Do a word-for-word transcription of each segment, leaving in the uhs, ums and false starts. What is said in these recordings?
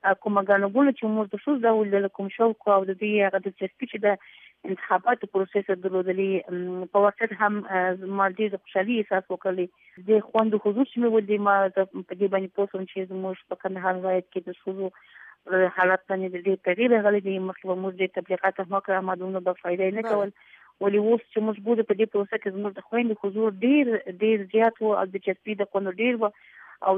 کومه ګڼګونه چې موږ د څه ډول د کوم شوق او د دې هغه د چسپي چې د انتخاباتو پروسس درلودلې په وخت هم ما ډېر خوشحالي احساس وکړلی د خوند حضور چې مې ولې ما په دې باندې پوښتنه چې زموږ په کندهار ولایت کې د ښځو حالت باندې ډېر تغییر راغلی دی. مخکې موږ د تبلیغات هم وکړه ما دونه به فایده نه کول، ولې اوس چې موږ ګورو په دې پروسه کې زموږ د خویندو حضور ډېر ډېر زیات و او د چسپي د خوند ډېر و او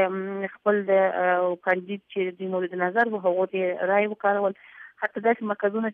د خپل د کاندید چې د مورد نظر و هغو ته رای وکارول. حتی داسې مرکزونه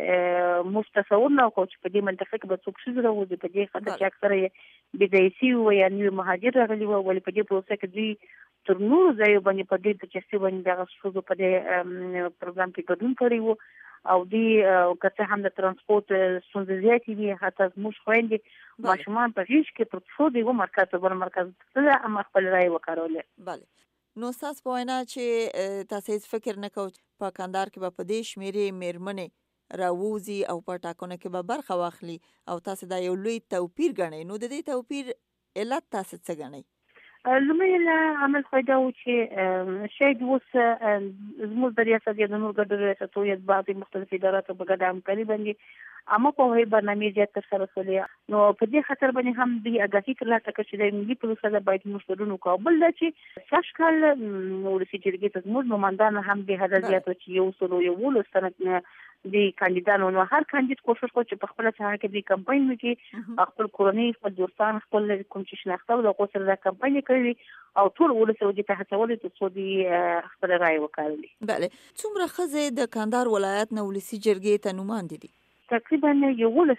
چې موږ تصور نه وکړو چې په دې منطقه کې به څوک ښځې راوځي، په دې خاطر چې اکثره یې بېځایه سوي وو یا نوي مهاجر راغلي وو، ولې په دې پروسه کې دوی تر نورو ځایو باندې په ډېر دلچسپي باندې دغه ښځو په دې پروګرام کې ګډون کړی و او دوی که څه هم د ترانسپورت ستونزې زیاتې وي، حتی زموږ خویندې ماشومان په غېږ کې پر پښو د یوه مرکز ته بل مرکز ته هم خپل رایې وکارولې. بله، نو ستاسو په وینا چې تاسو هېڅ فکر نه کوئ په کندهار کې به په دې شمېرې مېرمنې راووځي او په ټاکنو کې به برخه واخلي او تاسو دا یو لوی توپیر ګڼئ، نو د دې توپیر علت تاسو څه ګڼئ؟ لومړی له عمل خو دا و چې شاید اوس زموږ د ریاست یا د نور ګډو ریاستو یا بعضې مختلف اداراتو په ګډه همکاري باندې عامه پوهاوي برنامې زیات ترسره شولې، نو په دې خاطر باندې هم دوی اګاهي ترلاسه کړه چې د ملي پروسه ده باید موږ ګډون وکړو. بل دا چې سږ کال ولسي جرګې ته زموږ نمایندان هم بې حده زیات و چې یو سلو یولس تنه د کاندیدانو، نو هر کاندید کوشش وکړ چې په خپله ساحه کې د کمپاین وکړي، خپل کورنۍ خپل دوستان خپل کوم چې شناخته وو د هغو سره دا کمپاین یې کړی او ټول ولس یې دې ته هڅولي تر څو دوی خپله رایې وکارولي. بله، څومره ښځې د کندهار ولایت نه ولسي جرګې ته نوماندې دي؟ تقریبا یولس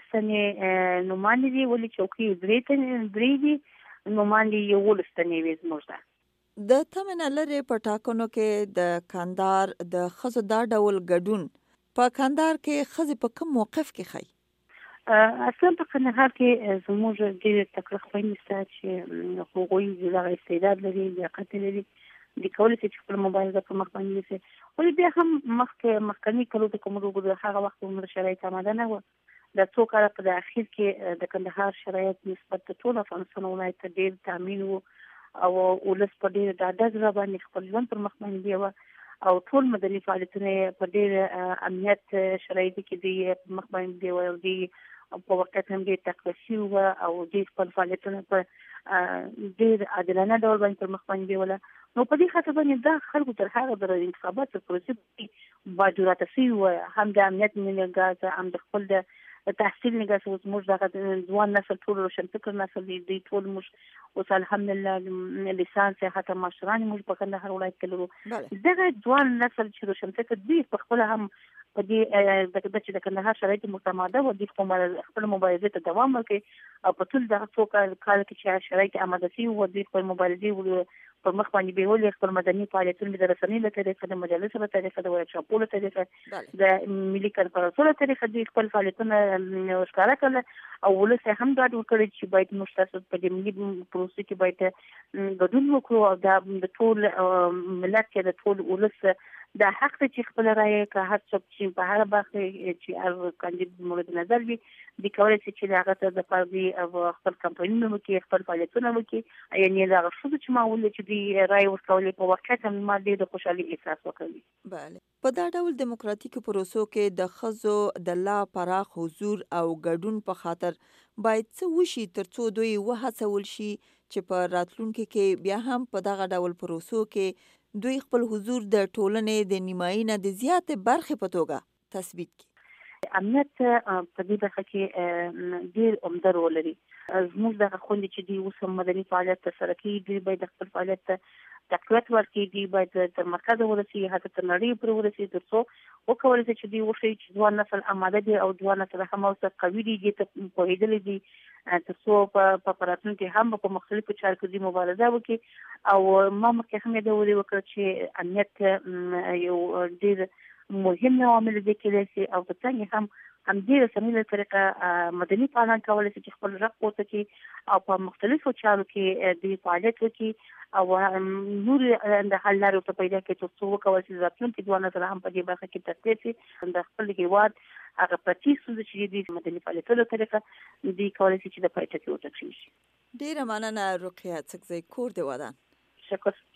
تنې نوماندې دي، ولې چوکۍ درې تنې درې دي، نوماندې یولس تنې وي زموږ ته. د تمې نه لرې په ټاکنو کې د کندهار د ښځو دا ډول ګډون په کندهار کې ښځې په کوم موقف کې ښایي؟ اصلا په کندهار کې زموږ ډېر تکړه خویندې شته چې هغوی دغه استعداد لري، لیاقت لري، د کولی شي چې خپل مبارزه په مخ باندې یوسي، ولې بیا هم مخکې مخکني کلو ته که موږ وګورو هغه وخت عمر شرایط آماده نه وه. د څو کاله په د اخیر کې د کندهار شرایط نسبت د ټول افغانستان ولایت ته ډېر تامین و او ولس په ډېر ډاډه زړه باندې خپل ژوند پر مخ باندې بیاوه او ټول مدني فعالیتونه په ډېر امنیت شرایطو کې دوی په مخ باندې بیاوه او دوی په وخت هم ډېر تقویه شوي وه او دوی خپل فعالیتونه په ډېر عادلانه ډول باندې پر مخ باندې بیوله. نو په دې خاطر باندې دا خلکو تر هغه د انتخاباتو پروسې کې باجوراته شوي وه، هم د امنیت نګاه هم د خپل د تحصیل نګاه چې اوس موږ دغه ځوان نسل ټول روشنفکر نسل دی، دوی ټول موږ اوس الحمدلله لیسانس حتی ماشتران موږ په کندهار ولایت کې لرو. دغه ځوان نسل چې روشنفکر دوی په خپله هم په دې چې د کندهار شرایط متماده و دوی خپل مبارزې ته دوام ورکړي او په ټول دغه څو کال کې چې شرایط آماده شوي وو دوی خپل مبارزې پر مخ باندې بیولې، خپل مدني فعالیتونه د رسنۍ له طریقه، د مجلسو له طریقه، د ورکشاپونو له طریقه، د ملي کنفرانسونو له طریقه دوی خپل فعالیتونه ښکاره کړل او ولس یې هم ډاډ ورکړی چې باید موږ تاسو په دې ملي پروسې کې باید ګډون وکړو او دا د ټول ملت کې د ټول ولس دا حق دی چې خپل رایې که هر څوک چې په هره برخه چې هر کاندید مورد نظر وي دوی کولی شي چې د هغه ته دپاره دوی خپل کمپاینونه وکړي، خپل فعالیتونه وکړي، یعنې د هغه ښځو چې ما ولیدل چې دوی رایې ورکولې په واقعیت هم ما ډېر د خوشحالۍ احساس وکړی. بله، په دا ډول دیموکراتیکو پروسو کې د ښځو د لا پراخ حضور او ګډون په خاطر باید څه وشي تر څو دوی وهڅول شي چې په راتلونکي کې بیا هم په دغه ډول پروسو کې دوی خپل حضور د ټولنې د نیمایي نه د زیاتې برخې په توګه تثبیت کړي؟ امنیت په دې برخه کې ډېر عمده رول لري. زموږ دغه خویندې چې دوی اوس هم مدني فعالیت ترسره کوي دوی باید خپل فعالیت ته تقویت ورکړي، دوی باید تر مرکزه ورسي، حتی تر نړۍ پورې ورسي تر څو وکولی شي چې دوی وښیي چې ځوان نسل آماده دی او ځوان نسل هم اوس قوي دي، دې ته پوهېدلی دي تر څو په راتلونکي کې هم په مختلفو چارو کې دوی مبارزه وکړي. او ما مخکې هم یادولې وکړه چې امنیت یو ډېر مهم عامل دی کېدای شي او په څنګه هم همدې رسنۍ له طریقه مدني فعالان کولی شي چې خپل غږ پورته کړي او په مختلفو چارو کې دوی فعالیت وکړي او نور د حل لارې ورته پیدا کړي تر څو وکولی شي راتلونکي ځوان نسل هم په دې برخه کې تقویه شي، د خپل هېواد هغه پرتې ستونزې چې دي مدني فعالیتونو له طریقه دوی کولی شي چې د پای ټکی وټاکل شي. ډېره مننه رقیه څکزی، کور دې ودان. شکر.